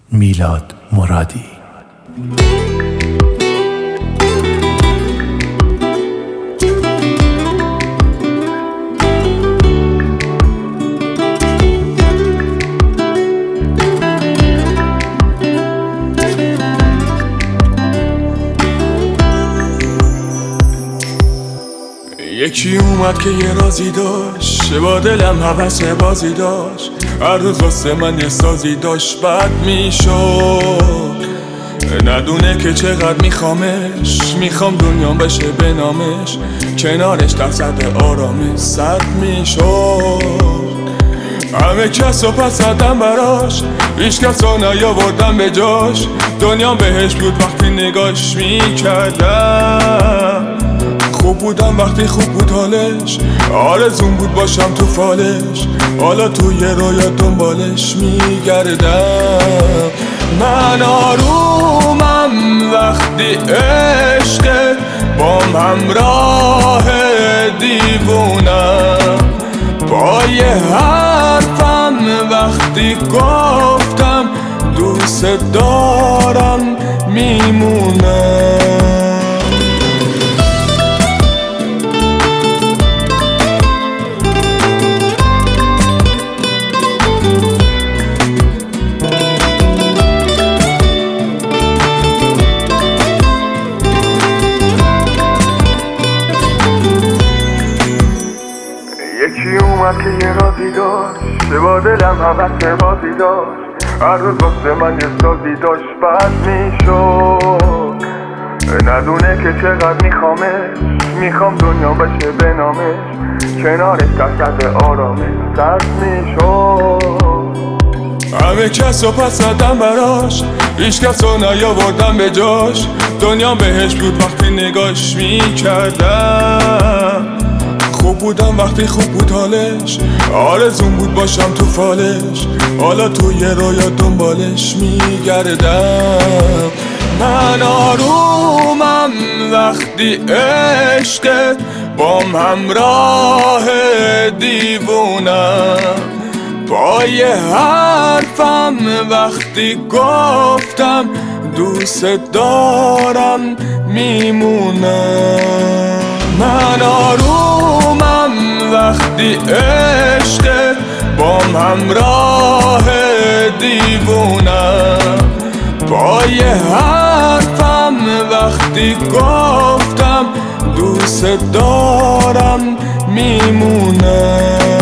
میلاد مرادی. یکی اومد که یه رازی داشت، با دلم هوس بازی داشت. هر روز واسه من یه سازی داشت، بد میشد ندونه که چقدر میخوامش. میخوام دنیام بشه به نامش، کنارش درصد آرامش صد میشد. همه کس رو پس زدم براش، هیچ کس رو نیاوردم به جاش. دنیام بهش بود وقتی نگاش میکردم. خوب بودم وقتی خوب بود حالش، آرزون بود باشم تو فالش. حالا توی رویا دنبالش میگردم. من آرومم وقتی عشق بام همراه دیوونم. با یه حرفم وقتی گفتم دوست دارم میمونم. یکی اومد که یه رازی داشت، با دلم هوس بازی داشت. هر روز واسه من یه سازی داشت، بد میشد ندونه که چقدر میخوامش. میخوام دنیا بشه به نامش، کنارش درصد آرامش صد میشد. همه کس رو پس زدم براش، هیچ کس رو نیاوردم به جاش. دنیا بهش بود وقتی نگاش میکردم. خوب بودم وقتی خوب بود حالش، آرزون بود باشم تو فالش. حالا توی رویا دنبالش میگردم. من آرومم وقتی عشق بام همراه دیوونم. با یه حرفم وقتی گفتم دوست دارم میمونم. من آرومم وقتی عشق بام همراه دیوونم. با یه حرفم وقتی گفتم دوست دارم میمونم.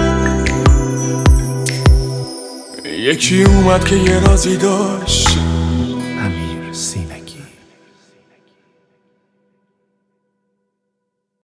یکی اومد که یه رازی داشت،